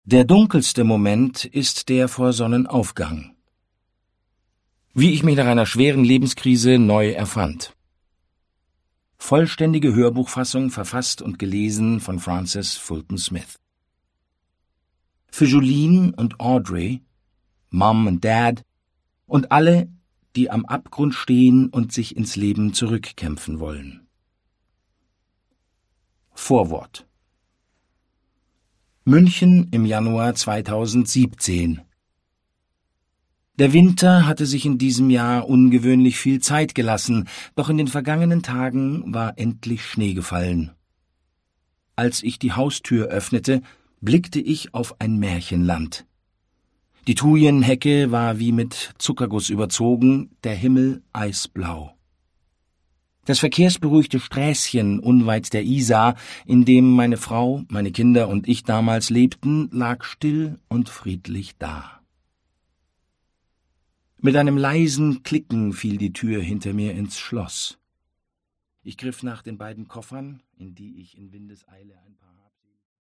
Der dunkelste Moment ist der vor Sonnenaufgang. Wie ich mich nach einer schweren Lebenskrise neu erfand. Vollständige Hörbuchfassung, verfasst und gelesen von Frances Fulton Smith. Für Jolene und Audrey, Mom und Dad und alle, die am Abgrund stehen und sich ins Leben zurückkämpfen wollen. Vorwort. München im Januar 2017. Der Winter hatte sich in diesem Jahr ungewöhnlich viel Zeit gelassen, doch in den vergangenen Tagen war endlich Schnee gefallen. Als ich die Haustür öffnete, blickte ich auf ein Märchenland. Die Thujenhecke war wie mit Zuckerguss überzogen, der Himmel eisblau. Das verkehrsberuhigte Sträßchen unweit der Isar, in dem meine Frau, meine Kinder und ich damals lebten, lag still und friedlich da. Mit einem leisen Klicken fiel die Tür hinter mir ins Schloss. Ich griff nach den beiden Koffern, in die ich in Windeseile ein paar